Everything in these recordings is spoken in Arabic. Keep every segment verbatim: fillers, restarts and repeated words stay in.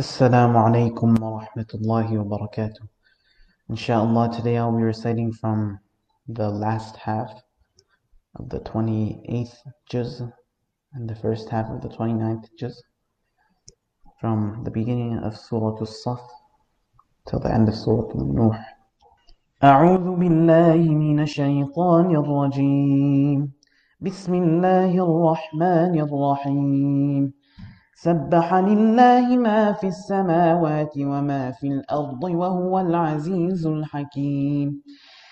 Assalamu alaikum wa rahmatullahi wa barakatuh. Inshallah, today I'll be reciting from the last half of the twenty-eighth juz and the first half of the twenty-ninth juz, from the beginning of Surah Al-Saf till the end of Surah Al-Nuh. أعوذ بالله من الشيطان الرجيم. بسم الله الرحمن الرحيم. سبح لله ما في السماوات وما في الأرض وهو العزيز الحكيم.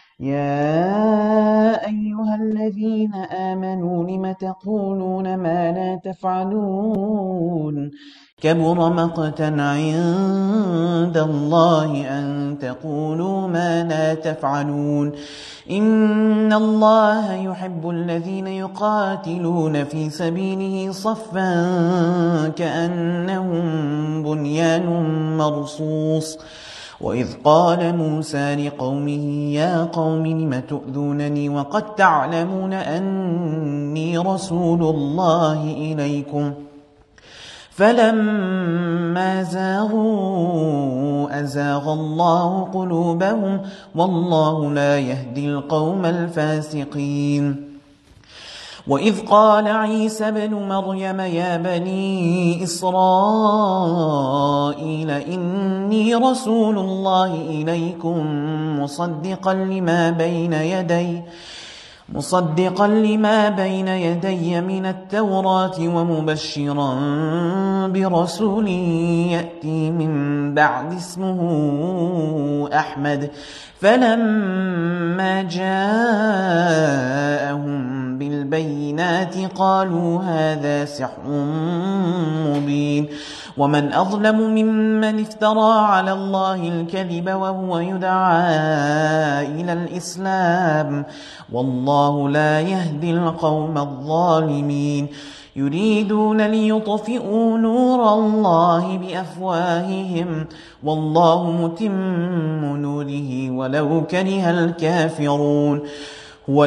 يا أيها الذين آمنوا لم تقولون ما لا تفعلون كبر مقتا عند الله أن تقولوا ما لا تفعلون إن الله يحب الذين يقاتلون في سبيله صفا كأنهم بنيان مرصوص وإذ قال موسى لقومه يا قوم لم تؤذونني وقد تعلمون أني رسول الله إليكم فلما زاغوا أزاغ الله قلوبهم والله لا يهدي القوم الفاسقين وإذ قال عيسى بن مريم يا بني إسرائيل إني رسول الله إليكم مصدقا لما بين يدي مصدقا لما بين يدي من التوراة ومبشرا برسول يأتي من بعد اسمه أحمد فلما جاءهم بالبينات قالوا هذا سحر مبين ومن أظلم ممن افترى على الله الكذب وهو يدعى إلى الإسلام والله لا يهدي القوم الظالمين يريدون ليطفئوا نور الله بأفواههم والله متم نوره ولو كره الكافرون هو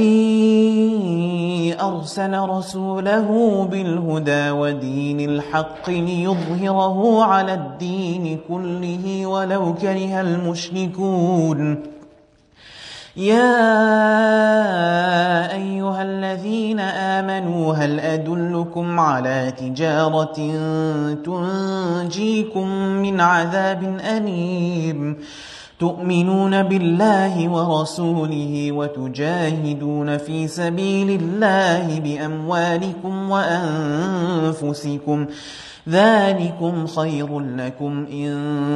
الذي أرسل رسوله بالهدى ودين الحق ليظهره على الدين كله ولو كره المشركون يا أيها الذين آمنوا هل أدلكم على تجارة تنجيكم من عذاب أليم تؤمنون بالله ورسوله وتجاهدون في سبيل الله بأموالكم وأنفسكم ذلكم خير لكم إن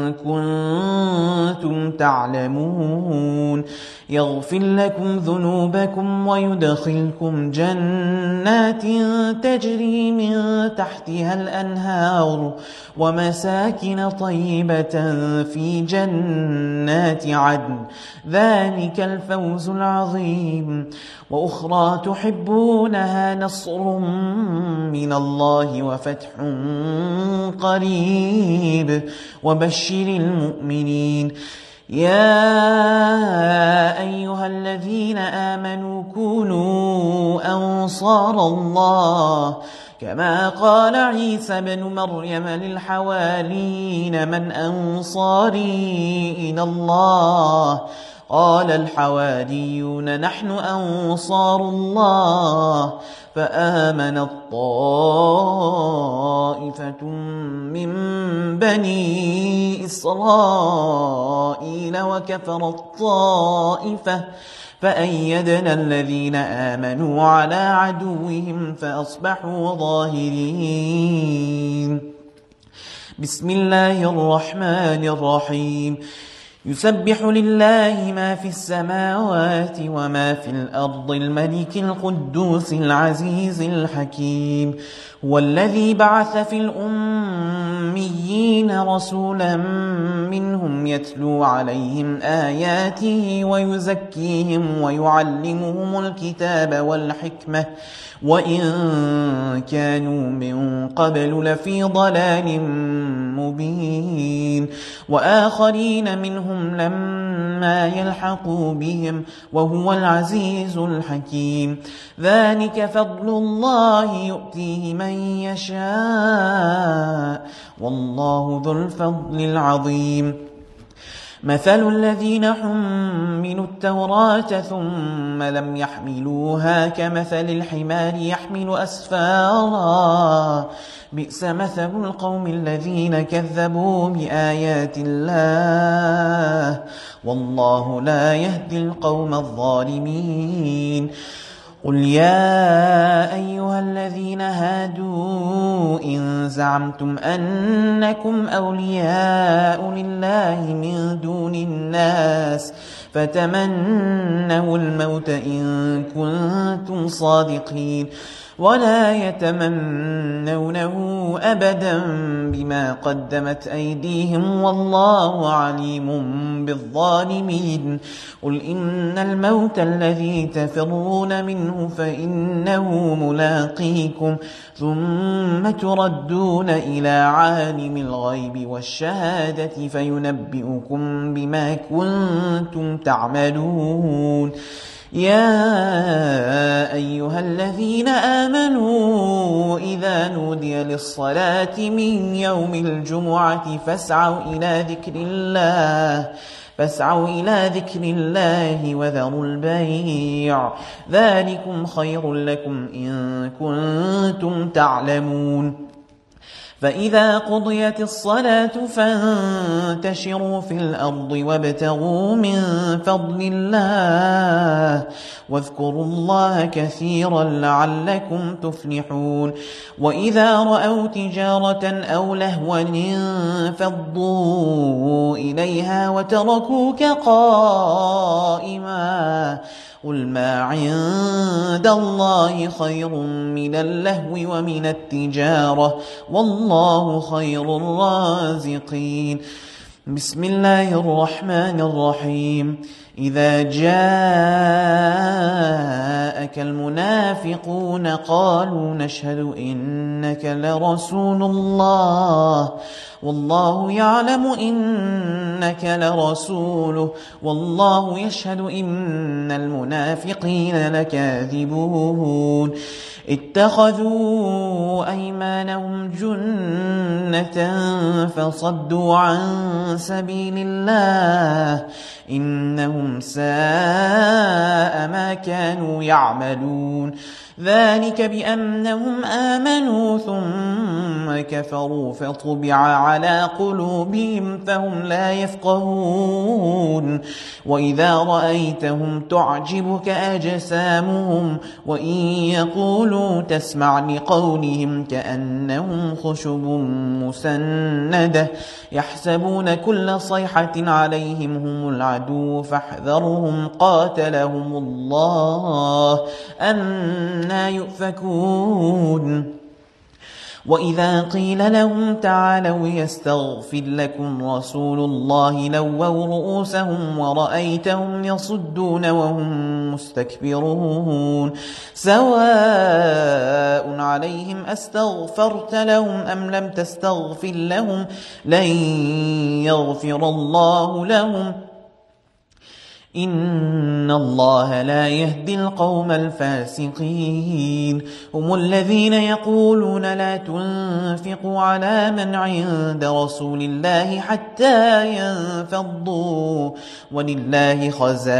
كنتم تعلمون يغفر لكم ذنوبكم ويدخلكم جنات تجري من تحتها الأنهار ومساكن طيبة في جنات عدن ذلك الفوز العظيم وأخرى تحبونها نصر من الله وفتح قريب وبشر المؤمنين يا أيها الذين آمنوا كونوا أنصار الله كما قال عيسى بن مريم للحواريين من أنصاري إلى الله قال الحواريون نحن أنصار الله فآمنت طائفة من بني إسرائيل وكفرت طائفة فأيدنا الذين آمنوا على عدوهم فأصبحوا ظاهرين بسم الله الرحمن الرحيم يسبح لله ما في السماوات وما في الأرض الملك القدوس العزيز الحكيم هو الذي بعث في الأميين رسولا منهم يتلو عليهم آياته ويزكيهم ويعلمهم الكتاب والحكمة وإن كانوا من قبل لفي ضلال مبين وآخرين منهم لما ما يلحقوا بهم وهو العزيز الحكيم. ذلك فضل الله يؤتيه من يشاء والله ذو الفضل العظيم. مثل الذين حملوا التوراة ثم لم يحملوها كمثل الحمار يحمل أسفارا بئس مثل القوم الذين كذبوا بآيات الله والله لا يهدي القوم الظالمين. قل يا أيها الذين هادوا إن زعمتم أنكم أولياء لله من دون الناس فتمنوا الموت إن كنتم صادقين ولا يتمنونه أبدا بما قدمت أيديهم والله عليم بالظالمين. قل إن الموت الذي تفرون منه فإنه ملاقيكم ثم تردون إلى عالم الغيب والشهادة فينبئكم بما كنتم تعملون. يا أيها الذين آمنوا إذا نودي للصلاة من يوم الجمعة فاسعوا إلى ذكر الله فاسعوا إلى ذكر الله وذروا البيع ذلكم خير لكم إن كنتم تعلمون. فإذا قضيت الصلاة فانتشروا في الأرض وابتغوا من فضل الله واذكروا الله كثيرا لعلكم تفلحون. وإذا رأوا تجارة أو لهوا انفضوا إليها وتركوك قائما قل ما عند الله خير من اللهو ومن التجارة والله خير الرازقين. بسم الله الرحمن الرحيم. إذا جاءك المنافقون قالوا نشهد إنك لرسول الله والله يعلم إنك لرسوله والله يشهد إن المنافقين لكاذبون. اتخذوا أيمانهم جنة فصدوا عن سبيل الله إنهم ساء ما كانوا يعملون. ذلك بأنهم آمنوا ثم كفروا فطبع على قلوبهم فهم لا يفقهون. وإذا رأيتهم تعجبك أجسامهم وإن يقولوا تسمع لقولهم كأنهم خشب مسندة يحسبون كل صيحة عليهم هم العدو فاحذرهم قاتلهم الله أنى يؤفكون. وإذا قيل لهم تعالوا يستغفر لكم رسول الله لووا رؤوسهم ورأيتهم يصدون وهم مستكبرون. سواء عليهم أستغفرت لهم أم لم تستغفر لهم لن يغفر الله لهم إن الله لا يهدي القوم الفاسقين. هم الذين يقولون لا تنفقوا على من عند رسول الله حتى ينفضوا ولله خزائن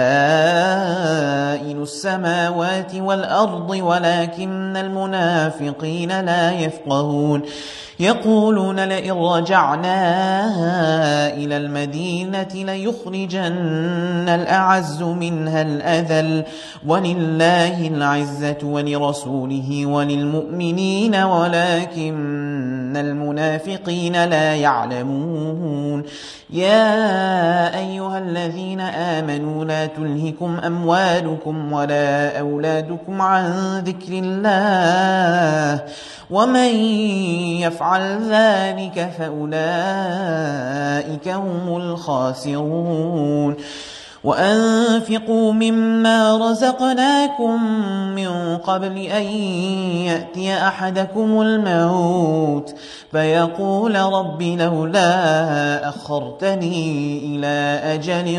السماوات والأرض ولكن المنافقين لا يفقهون. يقولون لئن رجعنا إلى المدينة ليخرجن الأعز منها الأذل ولله العزة ولرسوله وللمؤمنين ولكن المنافقين لا يعلمون. يا أيها الذين آمنوا لا تلهكم أموالكم ولا أولادكم عن ذكر الله ومن يفعل ذلك فأولئك هم الخاسرون. وأنفقوا مما رزقناكم من قبل أن يأتي أحدكم الموت فيقول رب لولا أخرتني إلى أجل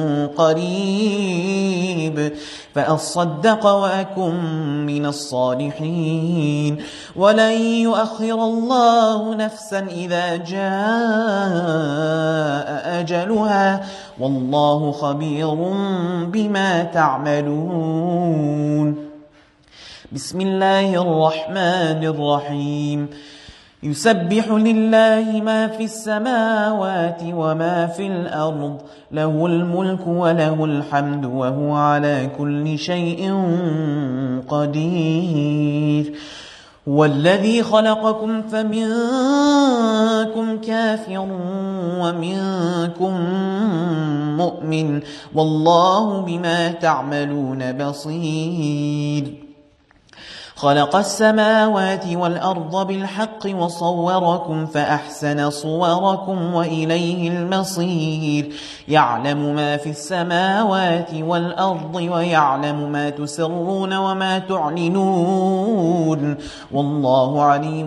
قريب فأصدق وأكن من الصالحين ولن يؤخر الله نفسا إذا جاء أجلها والله خبير بما تعملون. بسم الله الرحمن الرحيم. يسبح لله ما في السماوات وما في الأرض له الملك وله الحمد وهو على كل شيء قدير. والذي خلقكم فمنكم كافر ومنكم مؤمن والله بما تعملون بصير. خلق السماوات والأرض بالحق وصوركم فأحسن صوركم وإليه المصير. يعلم ما في السماوات والأرض ويعلم ما تسرون وما تعلنون والله عليم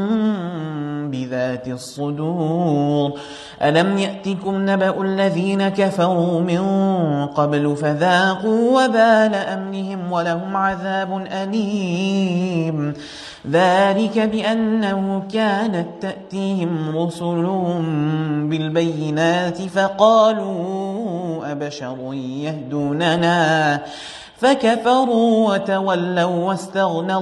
بذات الصدور. ألم يأتكم نبأ الذين كفروا من قبل فذاقوا وبال أمرهم ولهم عذاب أليم. ذلك بأنه كانت تأتيهم رسلهم بالبينات فقالوا أبشر يهدوننا فكفروا وتولوا واستغنى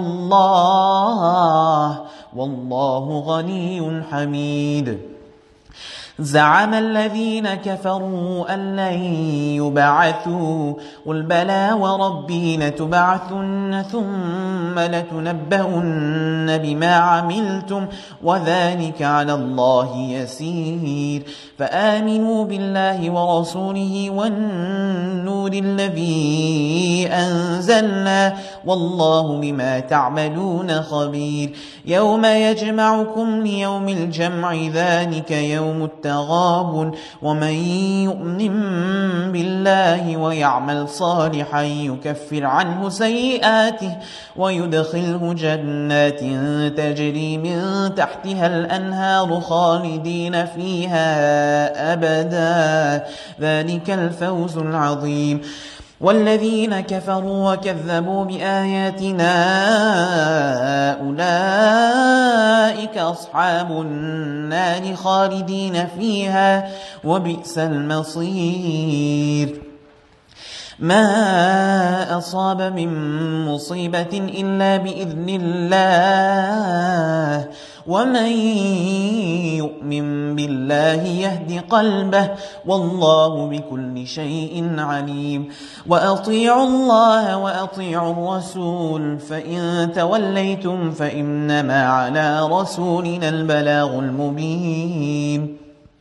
الله والله غني حميد. زعم الذين كفروا أن لن يبعثوا قل بلى وربي لتبعثن ثم لتنبؤن بما عملتم وذلك على الله يسير. فآمنوا بالله ورسوله والنور الذي أنزلنا والله بما تعملون خبير. يوم يجمعكم ليوم الجمع ذلك يوم التغابن ومن يؤمن بالله ويعمل صالحا يكفر عنه سيئاته ويدخله جنات تجري من تحتها الأنهار خالدين فيها أبدا ذلك الفوز العظيم. والذين كفروا وكذبوا بآياتنا أولئك أصحاب النار خالدين فيها وبئس المصير. ما أصاب من مصيبة إلا بإذن الله ومن يؤمن بالله يهد قلبه والله بكل شيء عليم. وأطيعوا الله وأطيعوا الرسول فإن توليتم فإنما على رسولنا البلاغ المبين.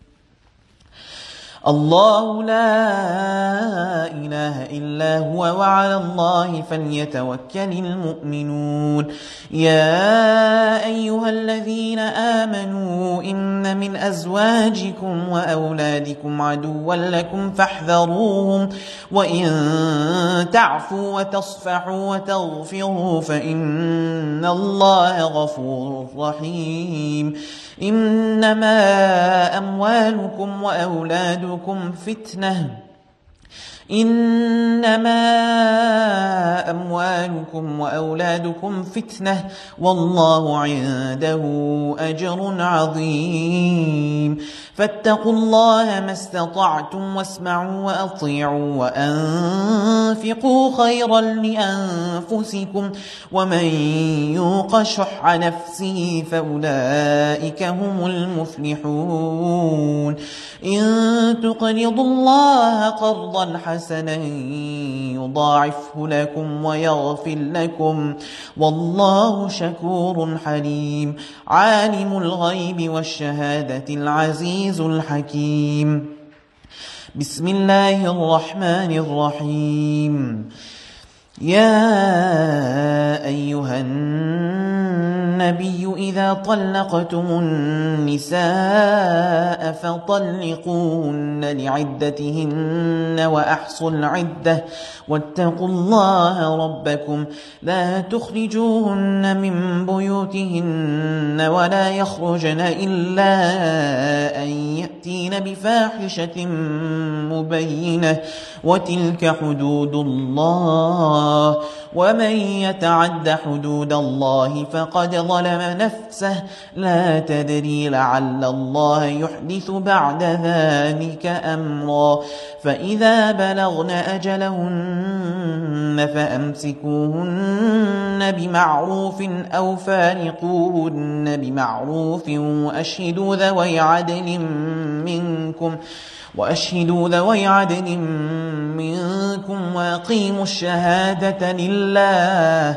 الله لا إله إلا هو وعلى الله فليتوكل المؤمنون. يا أيها الذين آمنوا إن من أزواجكم وأولادكم عدوا لكم فاحذروهم وإن تعفوا وتصفحوا وتغفروا فإن الله غفور رحيم. إنما أموالكم وأولادكم فتنة إنما أموالكم وأولادكم فتنة والله عنده أجر عظيم. فاتقوا الله ما استطعتم واسمعوا وأطيعوا وأنفقوا خيرا لأنفسكم ومن يوق شح نفسه فأولئك هم المفلحون. إن تقرضوا الله قرضا حسنا يضاعفه لكم ويغفر لكم والله شكور حليم. عالم الغيب والشهادة العزيز الحكيم. بسم الله الرحمن الرحيم. يا أيها النبي إذا طلقتم النساء فطلقوهن لعدتهن وأحصوا العدة واتقوا الله ربكم لا تخرجوهن من بيوتهن ولا يخرجن إلا أن يأتين بفاحشة مبينة وتلك حدود الله ومن يتعد حدود الله فقد ظلم نفسه لا تدري لعل الله يحدث بعد ذلك أمرا فإذا بلغن أجلهن فأمسكوهن بمعروف أو فارقوهن بمعروف وأشهدوا ذوي عدل منكم وأشهدوا ذوي عدل منكم وأقيموا الشهادة لله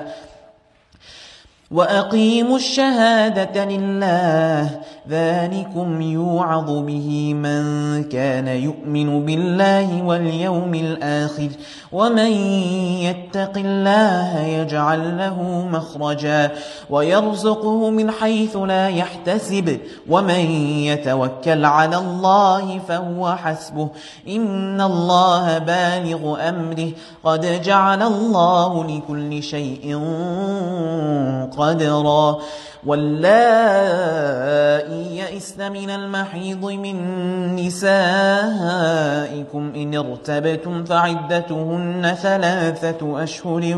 وأقيموا الشهادة لله ذلكم يوعظ به من كان يؤمن بالله واليوم الآخر ومن يتق الله يجعل له مخرجا ويرزقه من حيث لا يحتسب ومن يتوكل على الله فهو حسبه إن الله بالغ أمره قد جعل الله لكل شيء قدرا واللائي يئسن من المحيض من نسائكم إن ارتبتم فعدتهن ثلاثة أشهر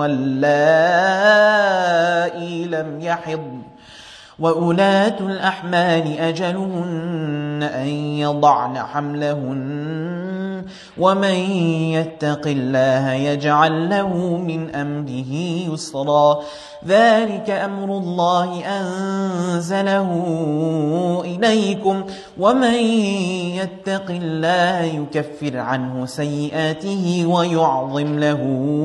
واللائي لم يحضن وأولاة الأحمال أجلهن أن يضعن حملهن ومن يتق الله يجعل له من أمره يسرا ذلك أمر الله أنزله إليكم ومن يتق الله يكفر عنه سيئاته ويعظم له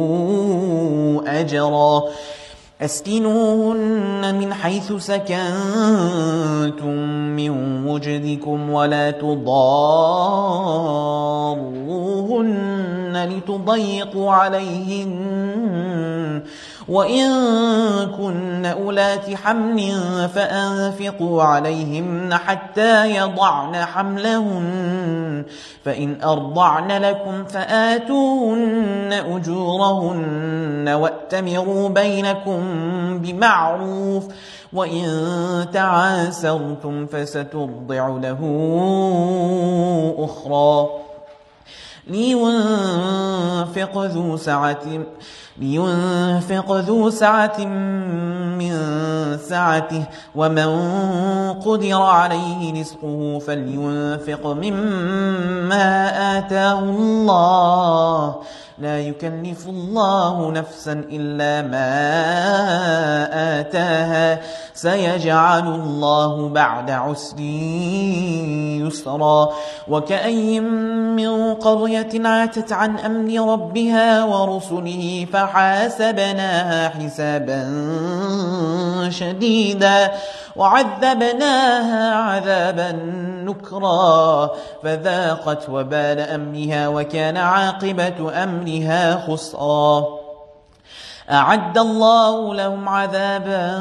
أجرا أسكنوهن من حيث سكنتم من وجدكم ولا تضاروهن لتضيقوا عليهن وإن كن أولات حمل فأنفقوا عليهن حتى يضعن حملهن فإن أرضعن لكم فآتوهن أجورهن وأتمروا بينكم بمعروف وإن تعاسرتم فسترضع له أخرى لينفق ذو سعة لينفق ذو سعة من سعته ومن قدر عليه رزقه فلينفق مما آتاه الله لا يكلف الله نفسا إلا ما آتاها سيجعل الله بعد عسر يسرا وكأي من قرية عاتت عن أمر ربها ورسله فحاسبناها حسابا شديدا وعذبناها عذابا نكرا فذاقت وبال أمرها وكان عاقبة أمرها خسرا أعد الله لهم عذابا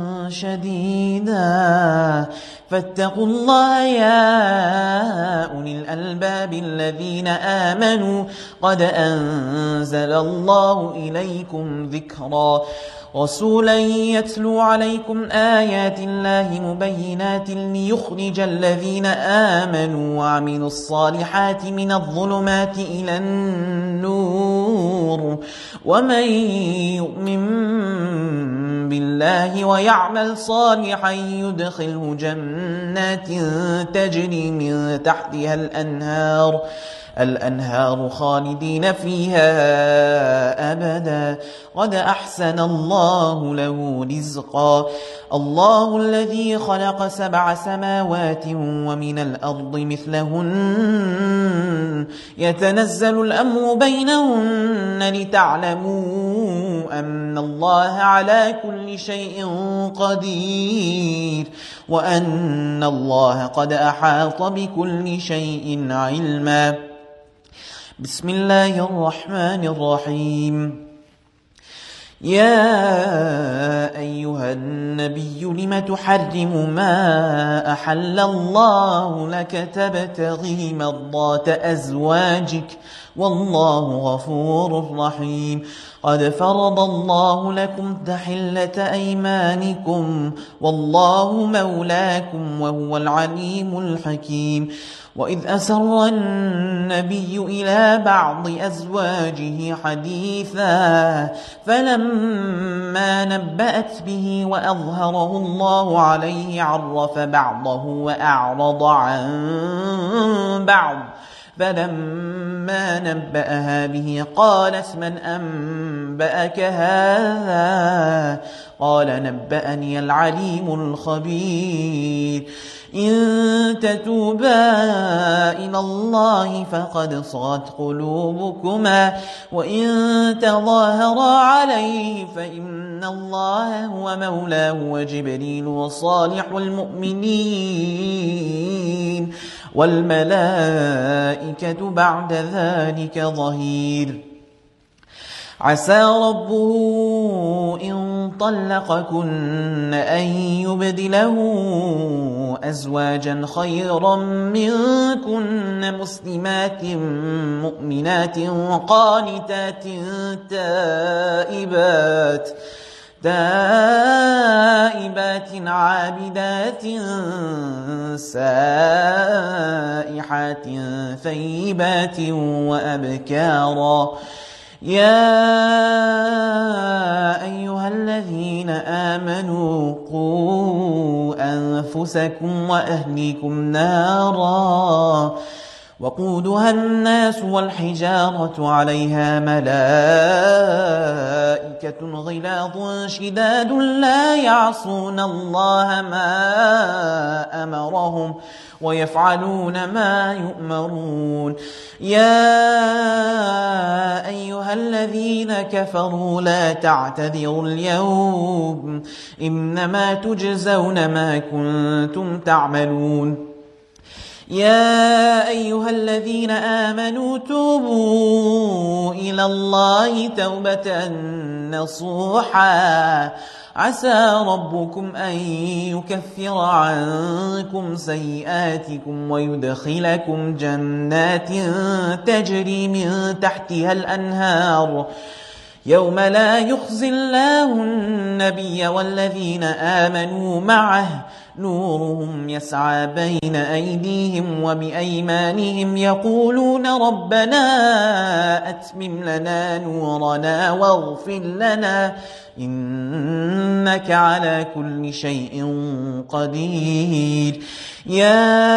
شديدا فاتقوا الله يا أولي الألباب الذين آمنوا قد أنزل الله إليكم ذكرا رسولا يتلو عليكم آيات الله مبينات ليخرج الذين آمنوا وعملوا الصالحات من الظلمات إلى النور ومن يؤمن بالله ويعمل صالحا يدخله جنات تجري من تحتها الأنهار الأنهار خالدين فيها أبدا قد أحسن الله له رزقا الله الذي خلق سبع سماوات ومن الأرض مثلهن يتنزل الأمر بينهن لتعلموا أن الله على كل شيء قدير وأن الله قد أحاط بكل شيء علما بسم الله الرحمن الرحيم يا أيها النبي لم تحرم ما أحل الله لك تبتغي مرضات أزواجك والله غفور رحيم قد فرض الله لكم تحلة أيمانكم والله مولاكم وهو العليم الحكيم وإذ أسر النبي إلى بعض أزواجه حديثا فلما نبأت به وأظهره الله عليه عرف بعضه وأعرض عن بعض فلما نبأها به قالت من أنبأك هذا قال نبأني العليم الخبير إن تتوبا إلى الله فقد صغت قلوبكما وإن تظاهرا عليه فإن الله هو مولاه وجبريل وصالح المؤمنين والملائكة بعد ذلك ظهير عسى ربه إن طلقكن أن يبدله أزواجا خيرا منكن مسلمات مؤمنات قانتات تائبات تائبات عابدات سائحات ثيبات وأبكارا يا أيها الذين آمنوا قوا أنفسكم وأهليكم نارا وقودها الناس والحجارة عليها ملائكة غلاظ شداد لا يعصون الله ما أمرهم ويفعلون ما يؤمرون يا أيها الذين كفروا لا تعتذروا اليوم إنما تجزون ما كنتم تعملون يا أيها الذين آمنوا توبوا إلى الله توبة نصوحا عسى ربكم أن يكفر عنكم سيئاتكم ويدخلكم جنات تجري من تحتها الأنهار يوم لا يخزي الله النبي والذين آمنوا معه نورهم يسعى بين أيديهم وبأيمانهم يقولون ربنا أتمم لنا نورنا واغفر لنا إنك على كل شيء قدير يا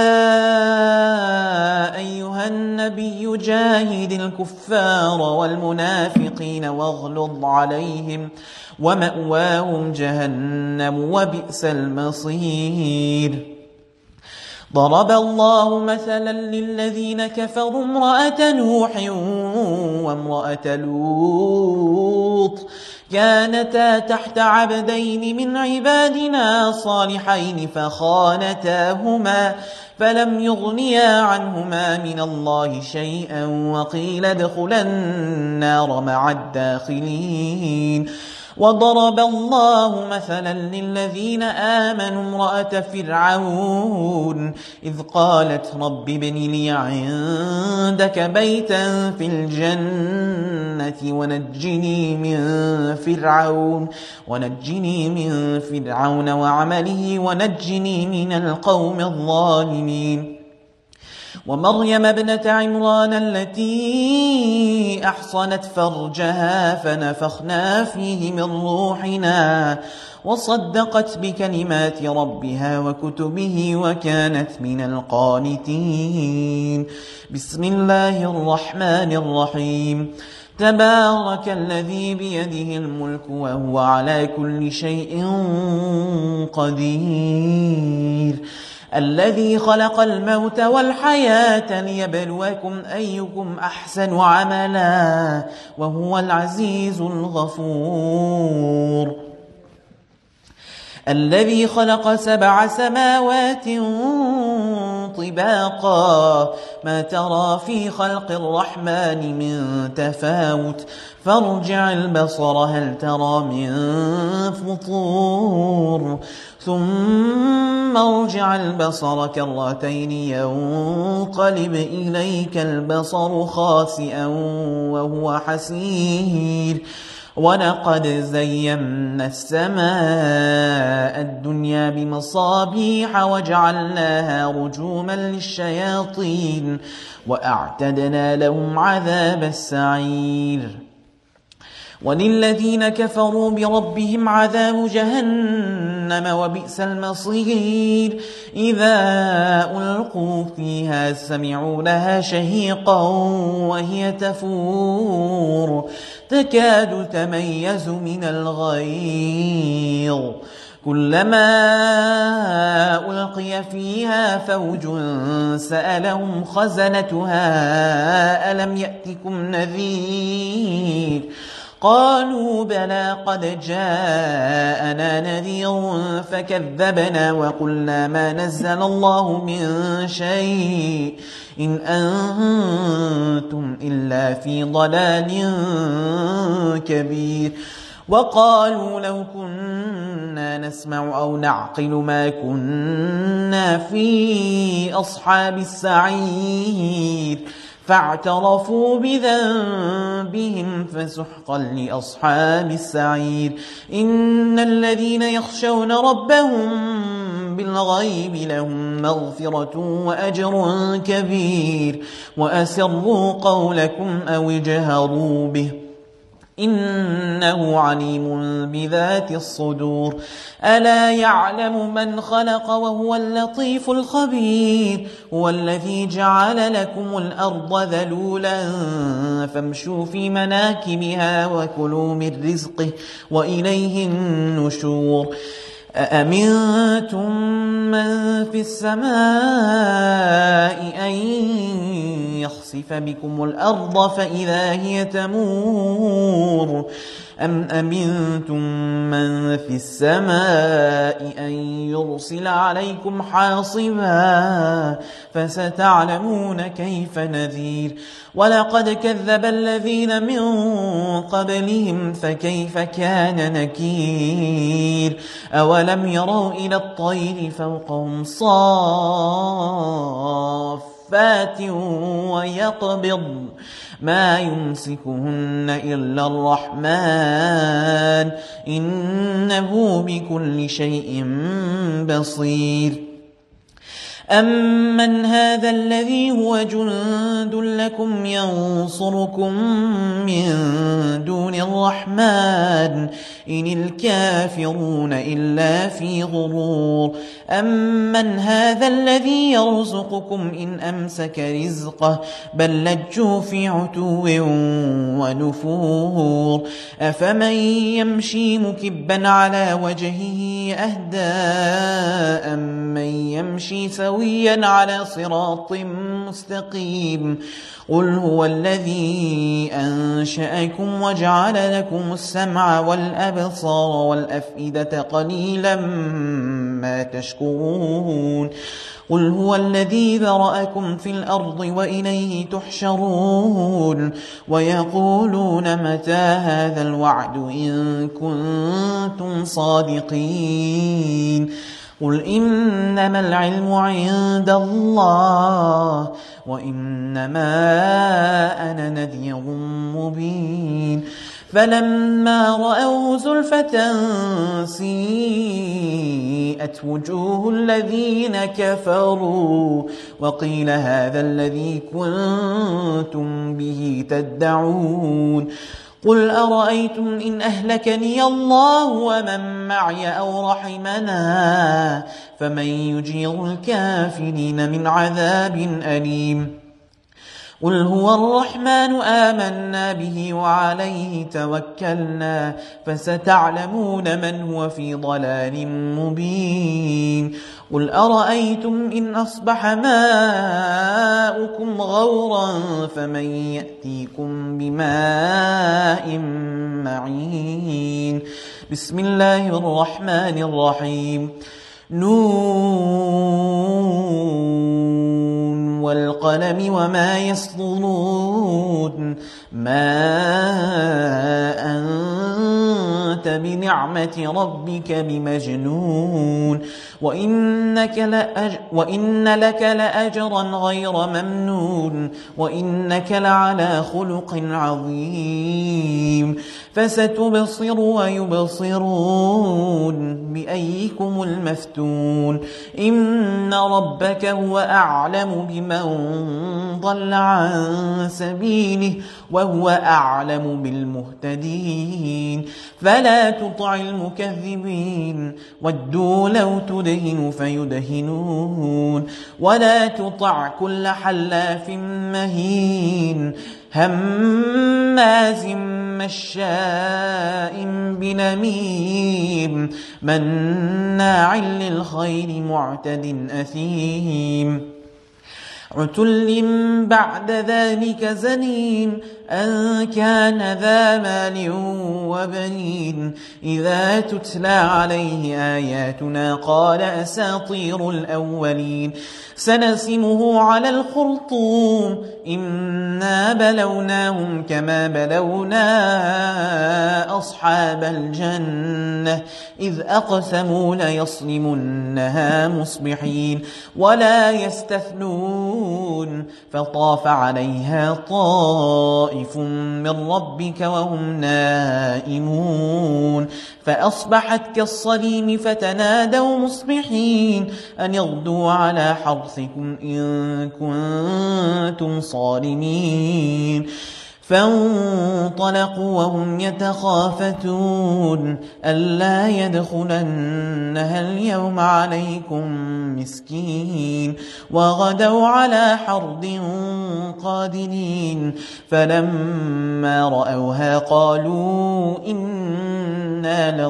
أيها النبي جاهد الكفار والمنافقين واغلظ عليهم ومأواهم جهنم وبئس المصير ضرب الله مثلا للذين كفروا امرأة نوح وامرأة لوط كانتا تحت عبدين من عبادنا صالحين فخانتاهما فلم يغنيا عنهما من الله شيئا وقيل ادخلا النار مع الداخلين وضرب الله مثلا للذين آمنوا امرأة فرعون إذ قالت رب ابن لي عندك بيتا في الجنة ونجني من فرعون ونجني من فرعون وعمله ونجني من القوم الظالمين ومريم ابنة عمران التي أحصنت فرجها فنفخنا فيه من روحنا وصدقت بكلمات ربها وكتبه وكانت من القانتين بسم الله الرحمن الرحيم تبارك الذي بيده الملك وهو على كل شيء قدير الذي خلق الموت والحياة ليبلوكم أيكم أحسن عملا وهو العزيز الغفور الذي خلق سبع سماوات طباقا ما ترى في خلق الرحمن من تفاوت فارجع البصر هل ترى من فطور ثم ارجع البصر كرتين ينقلب إليك البصر خاسئا وهو حسير ولقد زينا السماء الدنيا بمصابيح وجعلناها رجوما للشياطين وأعتدنا لهم عذاب السعير وللذين كفروا بربهم عذاب جهنم وبئس المصير إذا ألقوا فيها سمعوا لها شهيقا وهي تفور تكاد تميز من الغيظ كلما ألقي فيها فوج سألهم خزنتها ألم يأتكم نذير قالوا بلى قد جاءنا نذير فكذبنا وقلنا ما نزل الله من شيء إن أنتم إلا في ضلال كبير وقالوا لو كنا نسمع أو نعقل ما كنا في أصحاب السعير فاعترفوا بذنبهم فسحقا لأصحاب السعير إن الذين يخشون ربهم بالغيب لهم مغفرة وأجر كبير وأسروا قولكم أو اجهروا به إنه عليم بذات الصدور ألا يعلم من خلق وهو اللطيف الخبير هو الذي جعل لكم الأرض ذلولا فامشوا في مناكبها وكلوا من رزقه وإليه النشور أأمنتم من في السماء أن يخسف بكم الأرض فإذا هي تمور أم أمنتم من في السماء أن يرسل عليكم حاصبا فستعلمون كيف نذير ولقد كذب الذين من قبلهم فكيف كان نكير أولم يروا إلى الطير فوقهم صافات ويقبض ما يمسكهن إلا الرحمن إنه بكل شيء بصير أمن هذا الذي هو جند لكم ينصركم من دون الرحمن إن الكافرون إلا في غرور أمن هذا الذي يرزقكم إن أمسك رزقه بل لجوا في عتو ونفور أفمن يمشي مكبا على وجهه أهدى أمن يمشي سويا على صراط مستقيم قل هو الذي أنشأكم وجعل لكم السمع والأبصار والأفئدة قليلا ما تشكرون قل هو الذي ذرأكم في الأرض وإليه تحشرون ويقولون متى هذا الوعد إن كنتم صادقين قل إنما العلم عند الله وإنما أنا نذير مبين فلما رأوه زلفة سيئت وجوه الذين كفروا وقيل هذا الذي كنتم به تدعون قل أرأيتم إن أهلكني الله ومن معي أو رحمنا فمن يجير الكافرين من عذاب أليم قل هو الرحمن آمنا به وعليه توكلنا فستعلمون من هو في ضلال مبين قل أرأيتم إن أصبح ماؤكم غورا فمن يأتيكم بماء معين بسم الله الرحمن الرحيم نون والقلم وما يسطرون ما أنت بنعمة ربك بمجنون وإنك لأج وإن لك لأجرا غير ممنون وإنك لعلى خلق عظيم فستبصر ويبصرون بأيكم المفتون إن ربك هو أعلم بمن ضل عن سبيله وهو أعلم بالمهتدين فلا تطع المكذبين ودوا لو تدهن فيدهنون ولا تطع كل حلاف مهين هماز مشاء بنميم مناع للخير معتد أثيم عتل بعد ذلك زنيم أن كان ذا مال وبنين إذا تتلى عليه آياتنا قال أساطير الأولين سنسمه على الخرطوم إنا بلوناهم كما بلونا أصحاب الجنة إذ أقسموا ليصرمنها مصبحين ولا يستثنون فطاف عليها طائف من ربك وهم نائمون فأصبحت كالصريم فتنادوا مصبحين أن يغدوا على حرثكم إن كنتم صارمين فانطلقوا وهم يتخافتون ألا يدخلنها اليوم عليكم مسكين وغدوا على حرد قادرين فلما رأوها قالوا إنا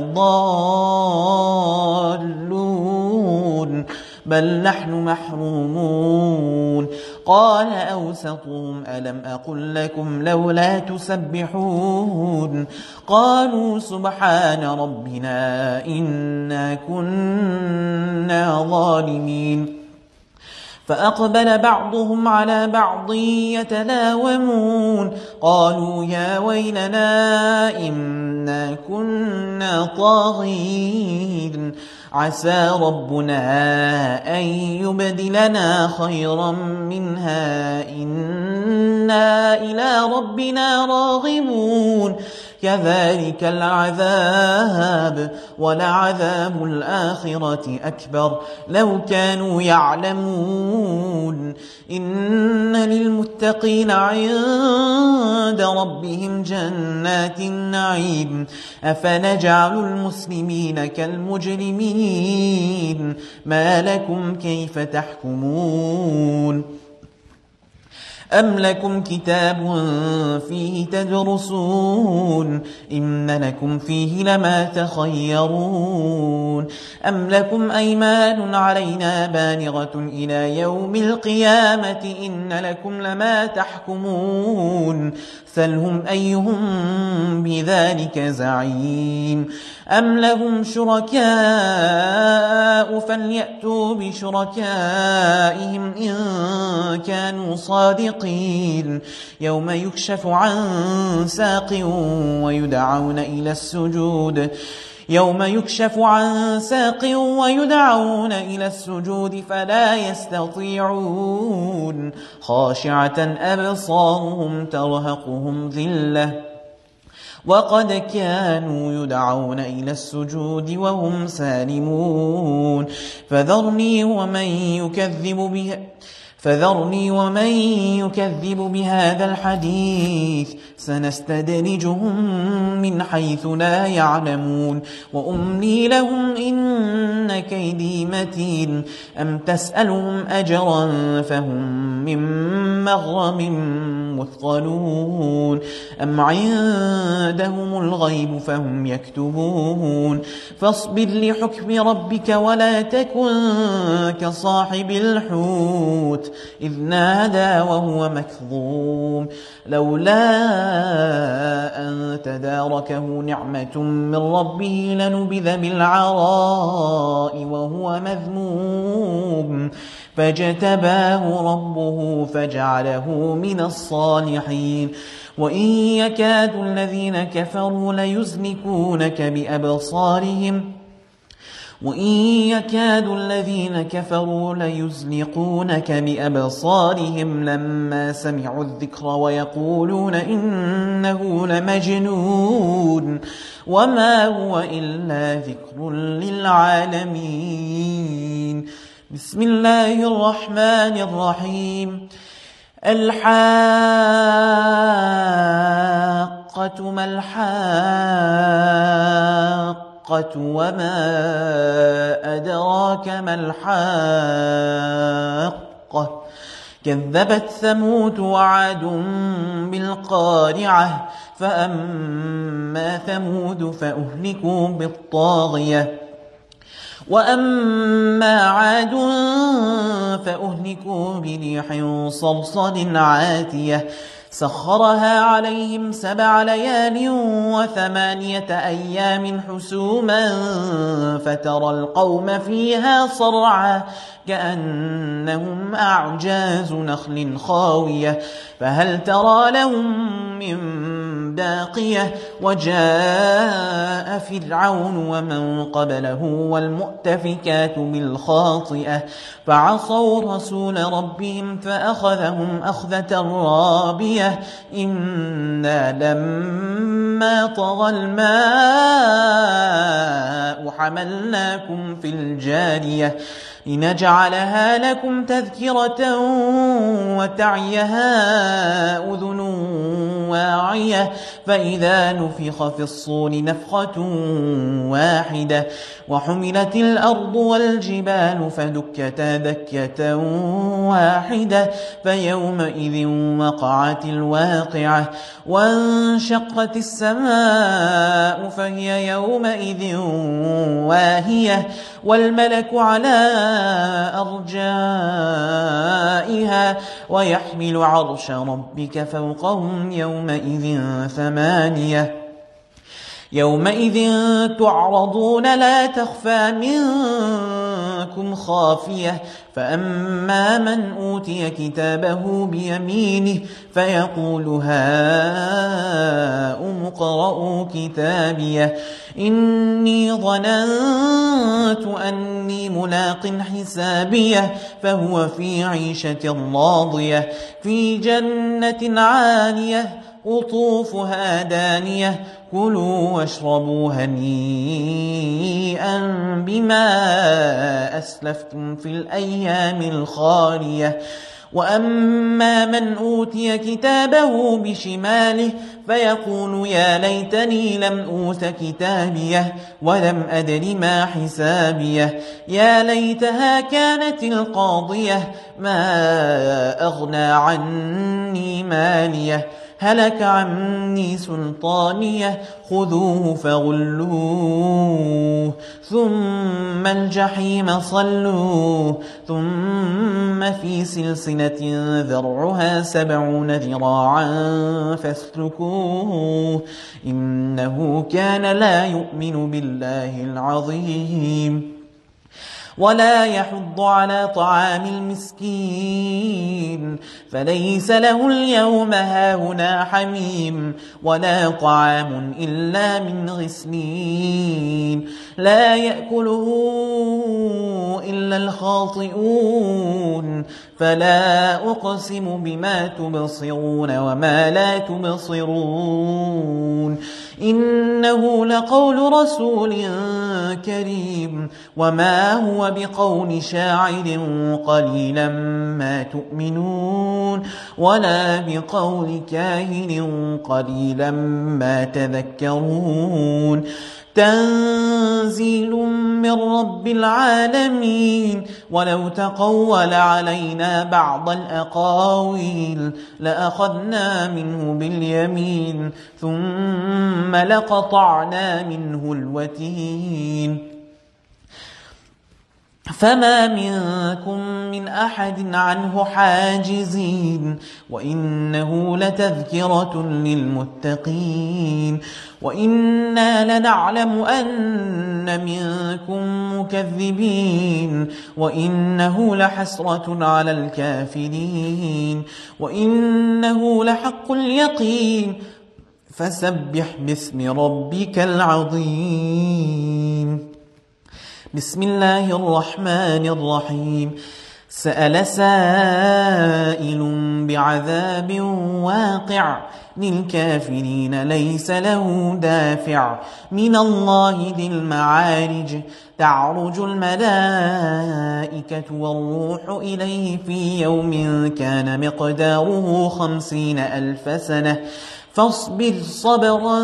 لضالون بل نحن محرومون قال أوسطهم ألم أقل لكم لولا تسبحون قالوا سبحان ربنا إنا كنا ظالمين فأقبل بعضهم على بعض يتلاومون قالوا يا ويلنا إنا كنا طاغين عسى ربنا أن يبدلنا خيرا منها إنا إلى ربنا راغبون كذلك العذاب ولعذاب الآخرة أكبر لو كانوا يعلمون إن للمتقين عند ربهم جنات النعيم أفنجعل المسلمين كالمجرمين ما لكم كيف تحكمون أم لكم كتاب فيه تدرسون إن لكم فيه لما تخيرون أم لكم أيمان علينا بالغة إلى يوم القيامة إن لكم لما تحكمون سلهم أيهم بذلك زعيم أم لهم شركاء فليأتوا بشركائهم إن كانوا صادقين يوم يكشف عن ساق ويدعون إلى السجود يوم يكشف عن ساق ويدعون إلى السجود فلا يستطيعون خاشعة أبصارهم ترهقهم ذلة وقد كانوا يدعون إلى السجود وهم سالمون فذرني ومن يكذب بها فذرني ومن يكذب بهذا الحديث سنستدرجهم من حيث لا يعلمون وأملي لهم إن كيدي متين أم تسألهم أجرا فهم من مغرم مثقلون أم عندهم الغيب فهم يكتبون فاصبر لحكم ربك ولا تكن كصاحب الحوت إذ نادى وهو مكظوم لولا أن تداركه نعمة من ربه لنبذ بالعراء وهو مذموم فاجتباه ربه فجعله من الصالحين وإن يكاد الذين كفروا ليزلقونك بأبصارهم وإن يكاد الذين كفروا ليزلقونك بأبصارهم لما سمعوا الذكر ويقولون إنه لمجنون وما هو إلا ذكر للعالمين بسم الله الرحمن الرحيم الحاقة ما الحاقة وما أدراك ما الحاقة كذبت ثمود وعاد بالقارعة فأما ثمود فأهلكوا بالطاغية وأما عاد فأهلكوا بريح صرصر عاتية سخرها عليهم سبع ليال وثمانية أيام حسوما فترى القوم فيها صرعا كأنهم أعجاز نخل خاوية فهل ترى لهم من باقية وجاء فرعون ومن قبله والمؤتفكات بالخاطئة فعصوا رسول ربهم فأخذهم أخذة رابية إنا لما طغى الماء حملناكم في الجارية لنجعلها لكم تذكرة وتعيها أذن واعية فإذا نفخ في الصور نفخة واحدة وحملت الأرض والجبال فدكتا دكة واحدة فيومئذ وقعت الواقعة وانشقت السماء فهي يومئذ واهية والملك على أرجائها ويحمل عرش ربك فوقهم يومئذ ثمانية يومئذ تعرضون لا تخفى منكم خافية فأما من أوتي كتابه بيمينه فيقول هاؤم اقرءوا كتابيه إني ظننت أني ملاق حسابيه فهو في عيشة راضية في جنة عالية قطوفها دانية كلوا واشربوا هنيئا بما أسلفتم في الأيام الخالية وأما من أوتي كتابه بشماله فيقول يا ليتني لم أوت كتابيه ولم أدر ما حسابيه يا ليتها كانت القاضية ما أغنى عني ماليه هلك عني سلطانيه خذوه فغلوه ثم الجحيم صلوه ثم في سلسلة ذرعها سبعون ذراعا فاسلكوه إنه كان لا يؤمن بالله العظيم ولا يحض على طعام المسكين فليس له اليوم هاهنا حميم ولا طعام إلا من غسلين لا يأكله إلا الخاطئون فلا أقسم بما تبصرون وما لا تبصرون إنه لقول رسول كريم وما هو بقول شاعر قليلا ما تؤمنون ولا بقول كاهن قليلا ما تذكرون تنزيل من رب العالمين. ولو تقول علينا بعض الأقاويل لأخذنا منه باليمين ثم لقطعنا منه الوتين. فما منكم من أحد عنه حاجزين وإنه لتذكرة للمتقين. وإنا لنعلم أن منكم مكذبين وإنه لحسرة على الكافرين وإنه لحق اليقين. فسبح باسم ربك العظيم. بسم الله الرحمن الرحيم. سأل سائل بعذاب واقع للكافرين ليس له دافع من الله ذي المعارج. تعرج الملائكة والروح إليه في يوم كان مقداره خمسين ألف سنة فاصبر صبرا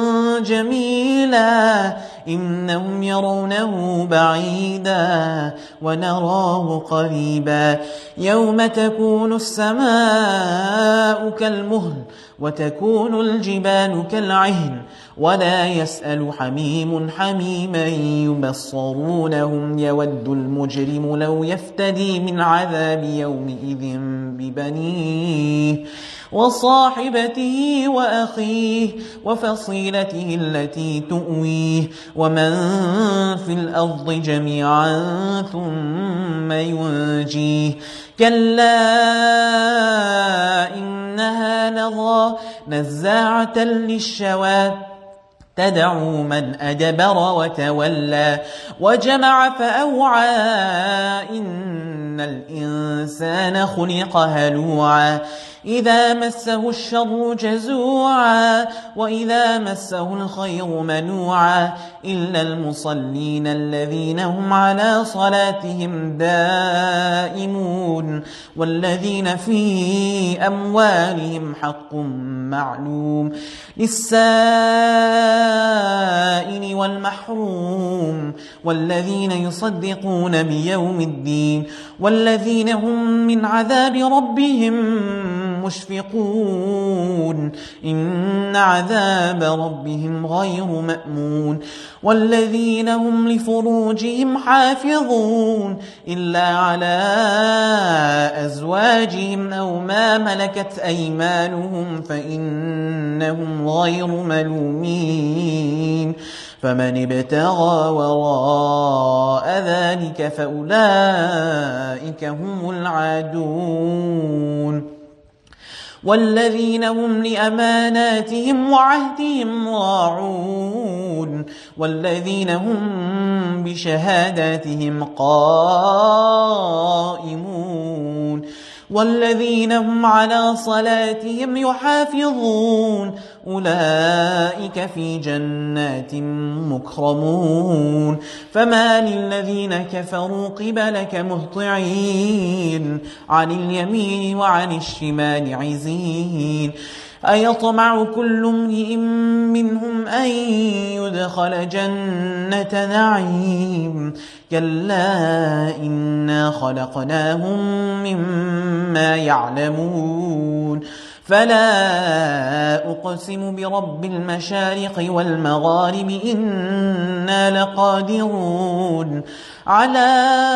جميلا إنهم يرونه بعيدا ونراه قريبا. يوم تكون السماء كالمهل وتكون الجبال كالعهن ولا يسأل حميم حميما يبصرونهم يود المجرم لو يفتدي من عذاب يومئذ ببنيه وصاحبته وأخيه وفصيلته التي تؤويه ومن في الأرض جميعا ثم ينجيه. كلا إنها لظى نزاعة للشوى تدعو من أدبر وتولى وجمع فأوعى. إن الإنسان خلق هلوعا إذا مسه الشر جزوعا وإذا مسه الخير منوعا إلا المصلين الذين هم على صلاتهم دائمون والذين في أموالهم حق معلوم للسائل والمحروم والذين يصدقون بيوم الدين والذين هم من عذاب ربهم مشفقون إن عذاب ربهم غير مأمون. والذين هم لفروجهم حافظون إلا على أزواجهم أو ما ملكت أيمانهم فإنهم غير ملومين. فمن ابتغى وراء ذلك فأولئك هم العادون. والذين هم لأماناتهم وعهدهم راعون والذين هم بشهاداتهم قائمون والذين هم على صلاتهم يحافظون أولئك في جنات مكرمون. فما للذين كفروا قبلك مهطعين عن اليمين وعن الشمال عزين. أيطمع كل امرئ منهم أن يدخل جنة نعيم كلا إنا خلقناهم مما يعلمون. فلا أقسم برب المشارق والمغارب إنا لقادرون على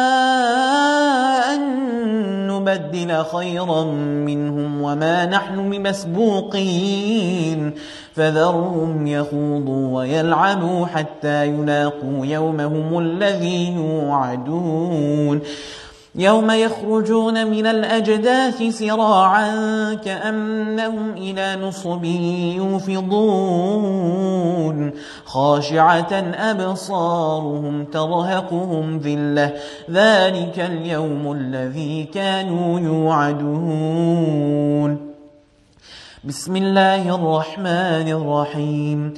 أن نبدل خيرا منهم وما نحن بمسبوقين. فذرهم يخوضوا ويلعبوا حتى يلاقوا يومهم الذي يوعدون. يوم يخرجون من الأجداث سراعا كأنهم إلى نصب يوفضون خاشعة أبصارهم ترهقهم ذلة ذلك اليوم الذي كانوا يوعدون. بسم الله الرحمن الرحيم.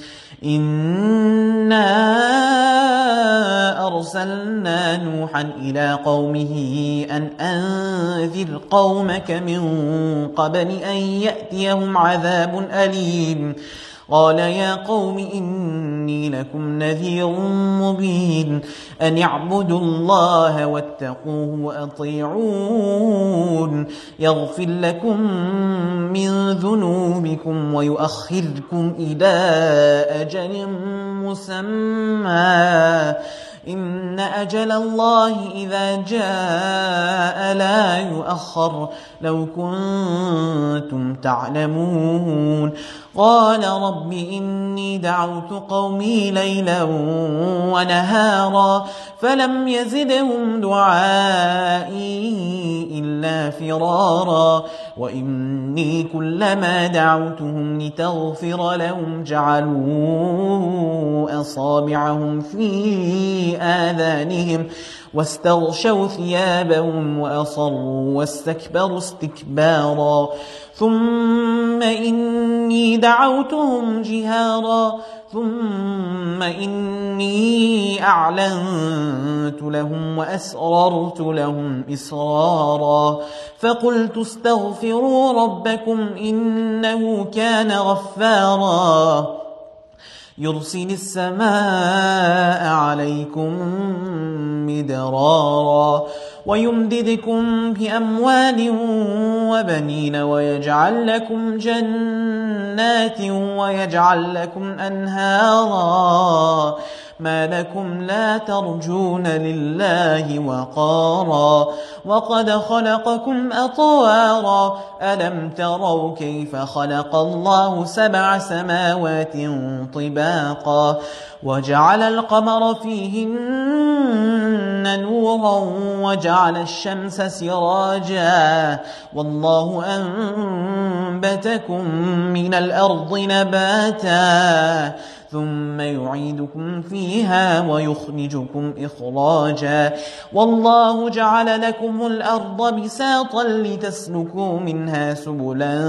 إنا أرسلنا نوحا إلى قومه أن أنذر قومك من قبل أن يأتيهم عذاب أليم. قال يا قوم إني لكم نذير مبين أن اعبدوا الله واتقوه وأطيعون يغفر لكم من ذنوبكم ويؤخركم إلى أجل مسمى إن أجل الله إذا جاء لا يؤخر لو كنتم تعلمون قال رب إني دعوت قومي ليلا ونهارا فلم يزدهم دعائي إلا فرارا وإني كلما دعوتهم لتغفر لهم جعلوا أصابعهم في آذانهم واستغشوا ثيابهم وأصروا واستكبروا استكبارا ثم إني دعوتهم جهارا ثم إني أعلنت لهم وأسررت لهم إسرارا فقلت استغفروا ربكم إنه كان غفارا يرسل السماء عليكم مدرارا ويمددكم بأموال وبنين ويجعل لكم جنات ويجعل لكم أنهارا ما لكم لا ترجون لله وقارا وقد خلقكم أطوارا ألم تروا كيف خلق الله سبع سماوات طباقا وجعل القمر فيهن نورا وجعل الشمس سراجا والله أنبتكم من الأرض نباتا ثم يعيدكم فيها ويخرجكم إخراجا والله جعل لكم الأرض بساطا لتسلكوا منها سبلا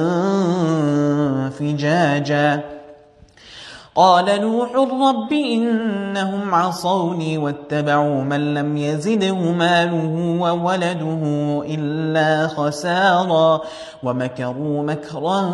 فجاجا قال نوح رب إنهم عصوني واتبعوا من لم يزده ماله وولده إلا خسارا ومكروا مكرا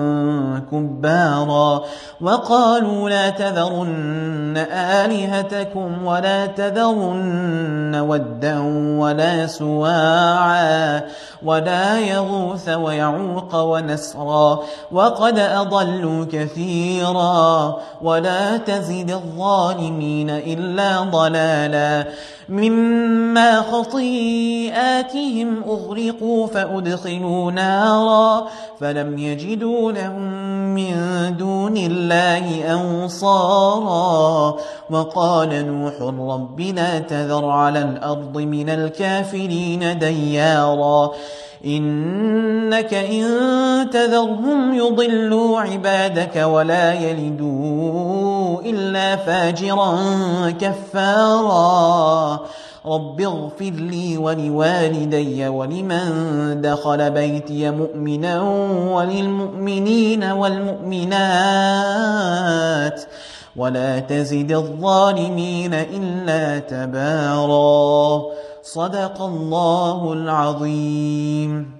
كبارا وقالوا لا تذرن آلهتكم ولا تذرن ودا ولا سواعا ولا يغوث ويعوق ونسرا وقد أضلوا كثيرا ولا تزد الظالمين إلا ضلالا مما خطيئاتهم أغرقوا فأدخلوا نارا فلم يجدوا لهم من دون الله أنصارا وقال نوح رب لا تذر على الأرض من الكافرين ديارا إنك إن تذرهم يضلوا عبادك ولا يلدوا إلا فاجرا كفارا رب اغفر لي ولوالدي ولمن دخل بيتي مؤمنا وللمؤمنين والمؤمنات ولا تزد الظالمين إلا تبارا صدق الله العظيم.